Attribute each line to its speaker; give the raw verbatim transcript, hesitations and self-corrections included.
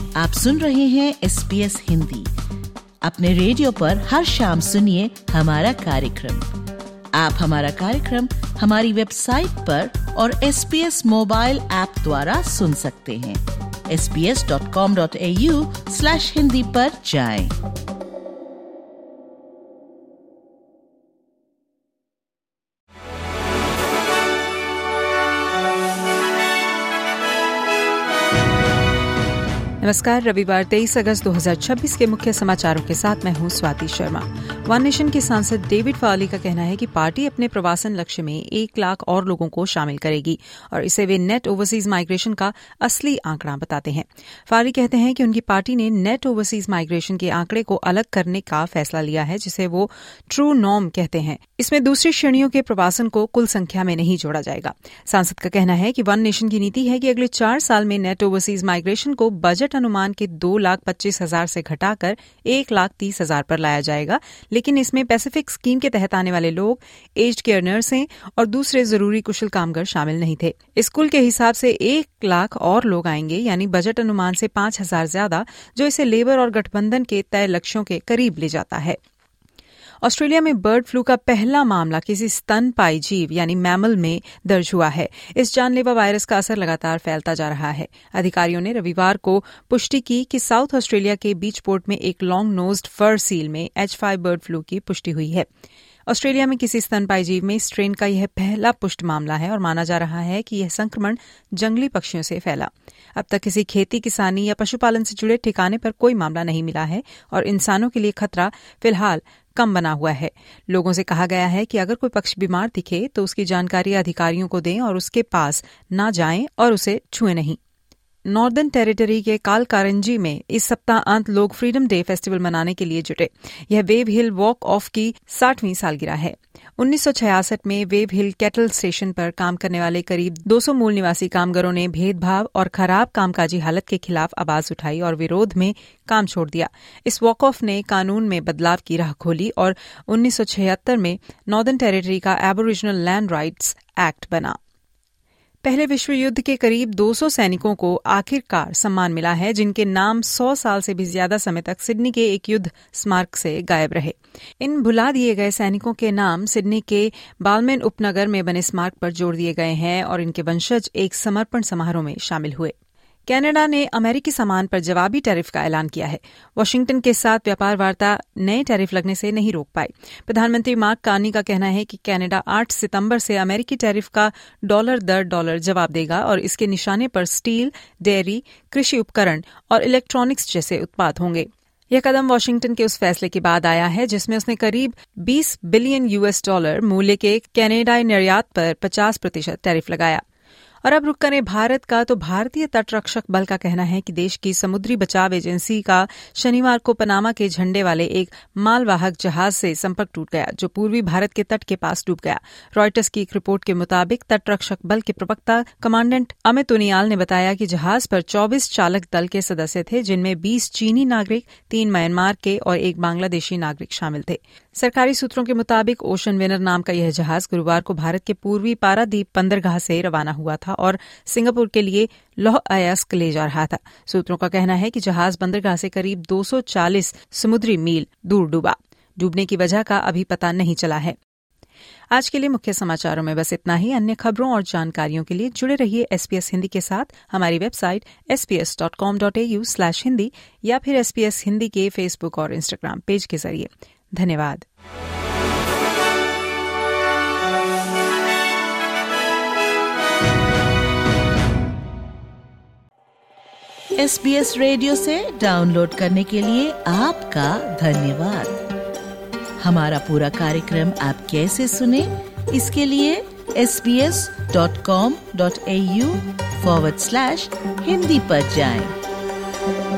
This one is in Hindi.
Speaker 1: आप सुन रहे हैं एस बी एस हिंदी। अपने रेडियो पर हर शाम सुनिए हमारा कार्यक्रम। आप हमारा कार्यक्रम हमारी वेबसाइट पर और S B S mobile app द्वारा सुन सकते हैं। S B S dot com dot A U slash Hindi पर जाएं।
Speaker 2: नमस्कार। रविवार तेईस अगस्त दो हज़ार छब्बीस के मुख्य समाचारों के साथ मैं हूं स्वाति शर्मा। वन नेशन के सांसद डेविड फार्ली का कहना है कि पार्टी अपने प्रवासन लक्ष्य में एक लाख और लोगों को शामिल करेगी और इसे वे नेट ओवरसीज माइग्रेशन का असली आंकड़ा बताते हैं। फार्ली कहते हैं कि उनकी पार्टी ने नेट ओवरसीज माइग्रेशन के आंकड़े को अलग करने का फैसला लिया है, जिसे वो ट्रू नॉर्म कहते हैं। इसमें दूसरी श्रेणियों के प्रवासन को कुल संख्या में नहीं जोड़ा जाएगा। सांसद का कहना है कि वन नेशन की नीति है कि अगले चार साल में नेट ओवरसीज माइग्रेशन को बजट अनुमान के दो लाख पच्चीस हजार से घटाकर एक लाख तीस हजार पर लाया जाएगा, लेकिन इसमें पैसिफिक स्कीम के तहत आने वाले लोग, एज्ड केयर नर्सें और दूसरे जरूरी कुशल कामगार शामिल नहीं थे। इस कुल के हिसाब से एक लाख और लोग आएंगे, यानी बजट अनुमान से पांच हजार ज्यादा, जो इसे लेबर और गठबंधन के तय लक्ष्यों के करीब ले जाता है। ऑस्ट्रेलिया में बर्ड फ्लू का पहला मामला किसी स्तनपायी जीव यानी मैमल में दर्ज हुआ है। इस जानलेवा वायरस का असर लगातार फैलता जा रहा है। अधिकारियों ने रविवार को पुष्टि की कि साउथ ऑस्ट्रेलिया के बीचपोर्ट में एक लॉन्ग नोज्ड फर सील में एच फाइव बर्ड फ्लू की पुष्टि हुई है। ऑस्ट्रेलिया में किसी स्तनपायी जीव में इस स्ट्रेन का यह पहला पुष्ट मामला है और माना जा रहा है कि यह संक्रमण जंगली पक्षियों से फैला। अब तक किसी खेती किसानी या पशुपालन से जुड़े ठिकाने पर कोई मामला नहीं मिला है और इंसानों के लिए खतरा फिलहाल कम बना हुआ है। लोगों से कहा गया है कि अगर कोई पक्षी बीमार दिखे तो उसकी जानकारी अधिकारियों को दें और उसके पास न जाएं और उसे छुएं नहीं। नॉर्दर्न टेरिटरी के कालकारंजी में इस सप्ताह अंत लोग फ्रीडम डे फेस्टिवल मनाने के लिए जुटे। यह वेव हिल वॉक ऑफ की साठवीं सालगिरह है। उन्नीस सौ छियासठ में वेव हिल कैटल स्टेशन पर काम करने वाले करीब दो सौ मूल निवासी कामगारों ने भेदभाव और खराब कामकाजी हालत के खिलाफ आवाज उठाई और विरोध में काम छोड़ दिया। इस वॉक ऑफ ने कानून में बदलाव की राह खोली और उन्नीस सौ छिहत्तर में नॉर्दर्न टेरिटरी का एबोरिजिनल लैंड राइट्स एक्ट बना। पहले विश्व युद्ध के करीब दो सौ सैनिकों को आखिरकार सम्मान मिला है, जिनके नाम सौ साल से भी ज्यादा समय तक सिडनी के एक युद्ध स्मारक से गायब रहे। इन भुला दिए गए सैनिकों के नाम सिडनी के बालमेन उपनगर में बने स्मारक पर जोड़ दिए गए हैं और इनके वंशज एक समर्पण समारोह में शामिल हुए। कनाडा ने अमेरिकी सामान पर जवाबी टैरिफ का ऐलान किया है। वाशिंगटन के साथ व्यापार वार्ता नए टैरिफ लगने से नहीं रोक पाई। प्रधानमंत्री मार्क कार्नी का कहना है कि कनाडा आठ सितंबर से अमेरिकी टैरिफ का डॉलर दर डॉलर जवाब देगा और इसके निशाने पर स्टील, डेयरी, कृषि उपकरण और इलेक्ट्रॉनिक्स जैसे उत्पाद होंगे। यह कदम वाशिंगटन के उस फैसले के बाद आया है जिसमें उसने करीब बीस बिलियन यूएस डॉलर मूल्य के कनाडाई निर्यात पर पचास प्रतिशत टैरिफ लगाया। और अब रुक करें भारत का, तो भारतीय तटरक्षक बल का कहना है कि देश की समुद्री बचाव एजेंसी का शनिवार को पनामा के झंडे वाले एक मालवाहक जहाज से संपर्क टूट गया, जो पूर्वी भारत के तट के पास डूब गया। रॉयटर्स की एक रिपोर्ट के मुताबिक तटरक्षक बल के प्रवक्ता कमांडेंट अमित उनियाल ने बताया कि जहाज पर चौबीस चालक दल के सदस्य थे, जिनमें बीस चीनी नागरिक, तीन म्यांमार के और एक बांग्लादेशी नागरिक शामिल थे। सरकारी सूत्रों के मुताबिक ओशन विनर नाम का यह जहाज गुरुवार को भारत के पूर्वी पारादीप बंदरगाह से रवाना हुआ था और सिंगापुर के लिए लौह अयस्क ले जा रहा था। सूत्रों का कहना है कि जहाज बंदरगाह से करीब दो सौ चालीस समुद्री मील दूर डूबा। डूबने की वजह का अभी पता नहीं चला है। आज के लिए मुख्य समाचारों में बस इतना ही। अन्य खबरों और जानकारियों के लिए जुड़े रहिए एसपीएस हिंदी के साथ हमारी website S B S dot com dot A U slash Hindi या फिर एसपीएस हिंदी के फेसबुक और इंस्टाग्राम पेज के जरिए। धन्यवाद।
Speaker 1: एस बी एस रेडियो से डाउनलोड करने के लिए आपका धन्यवाद। हमारा पूरा कार्यक्रम आप कैसे सुने, इसके लिए S B S dot com dot A U forward slash Hindi पर जाएं।